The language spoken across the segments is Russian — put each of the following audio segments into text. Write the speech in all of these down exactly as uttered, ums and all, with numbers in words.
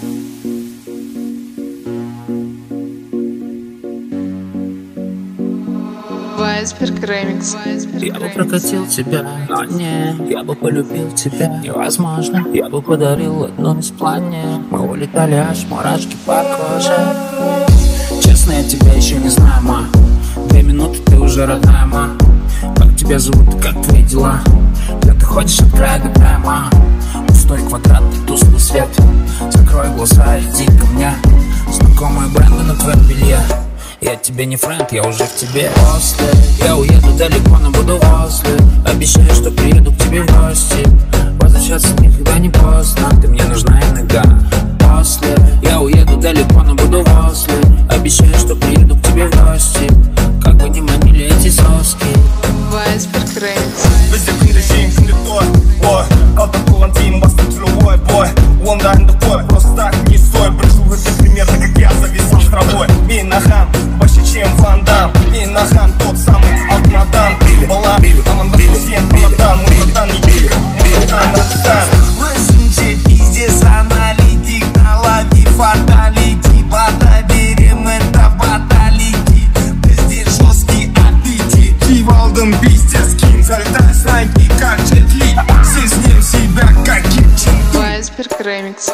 Вайсберг ремикс. Я бы прокатил тебя, но не, я бы полюбил тебя. Невозможно, я бы подарил одно из плане. Мы улетали аж мурашки по коже. Честно, я тебя еще не знаю, ма. Две минуты, ты уже родная, ма. Как тебя зовут и как твои дела? Где ты ходишь от края до края, ма? Пустой квадрат и тусклый свет. Закрой глаза, иди ко мне. Знакомые бренды на твоем белье. Я тебе не френд, я уже в тебе. После я уеду далеко, но буду после. Обещаю, что приеду к тебе в гости. Возвращаться никогда не поздно. Ты мне нужна иногда. После я уеду далеко, но буду после. Обещаю, что приеду к тебе в гости. Как бы ни манили эти соски. Вайсберг ремикс. Бізде күнде жең күнде той. Ой, қалдан туған дейін басты түрі ой, бой. Онда әнді қой, просто так не стой. Бір жыл өтті примерно, как я зависал с травой. Мен ахан, больше чем Ван Дам. Мен ахан, тот самый алтынадан. Бала, амандасың сен баладан. Мұртадан не бейік, мұртадан атыстан. Өзінше пиздец аналитик. Налови фаталити. Бата беремін да баталити. Бізде жесткий аппетит. Киіп алдым пиздец киім. Залетай снайки, как Джет Ли. Сезнем себя, как Ким Чен Ын. Вайсберг ремикс.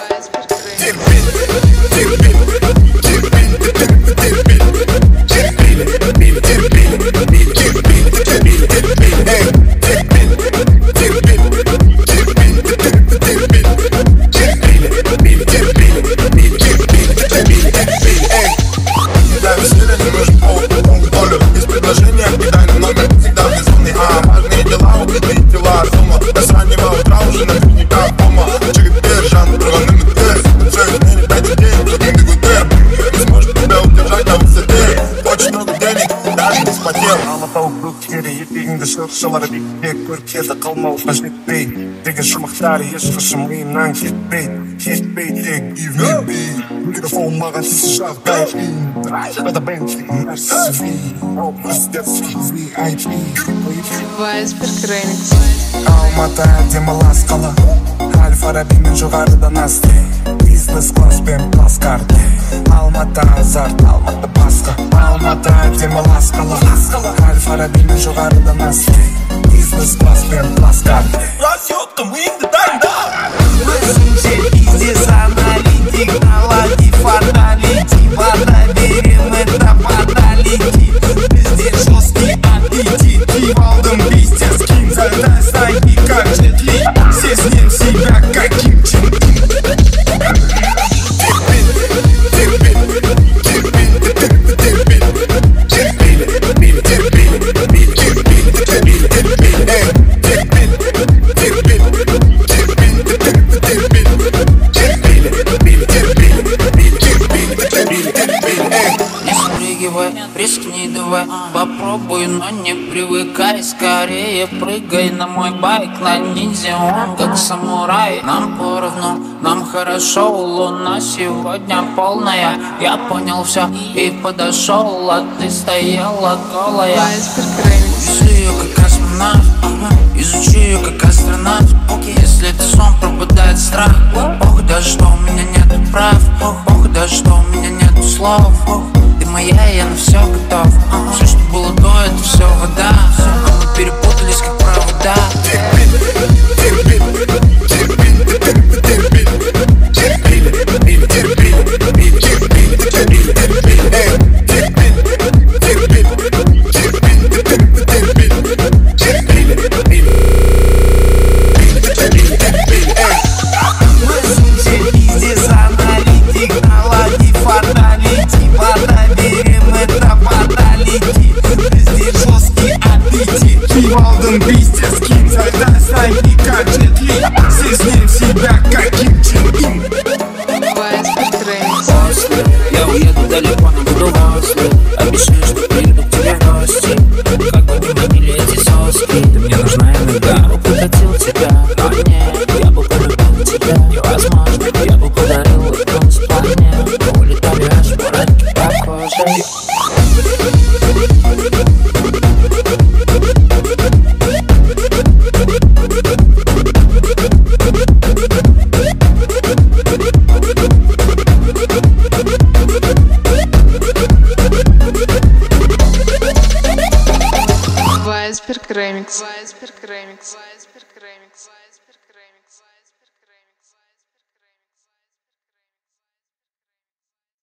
Шылар бекке көркеді қалмауға жетпей деген шумақтары ешқашан миымнан кетпейді кетпейді тек give me beat микрофон маған тисе жағдай қиын это Бентли Мерседес Мерседес ви ай пи. Вайсберг ремикс. Алматы әдемі лас қала. Әл-Фарабимен жоғарыдан асты. Бизнес-класспен плацкарте. Алматы азарт, Алматы басқа. Алматы әдемі лас қала. Әл-Фарабимен жоғарыдан асты. Бизнес-класспен плацкарте. Расчетка миыңды дайында. Өзінше пиздец аналитик. Налови фаталити. Бата беремін да баталити. Бізде жесткий аппетит. Киіп алдым пиздец киім. Залетай снайки, как Джет Ли. Сезнем себя, как Ким Чен Ын. Рискни давай, попробуй, но не привыкай. Скорее прыгай на мой байк, на ниндзя, он как самурай. Нам поровну, нам хорошо, луна сегодня полная. Я понял все и подошел, а ты стояла голая. Вайсберг ремикс. Изучи ее как астронавт, ага. Изучи ее как астронавт. Если это сон, пропадает страх. Ох, да что у меня нету прав. Ох, да что у меня нету слов. Ты моя, я на все готов. Все, что было до, это все вода. А мы перепутались как провода. Өзінше пиздец аналитик. Налови фаталити. Бата беремін да баталити. Вайсберг ремикс. Вайсберг ремикс.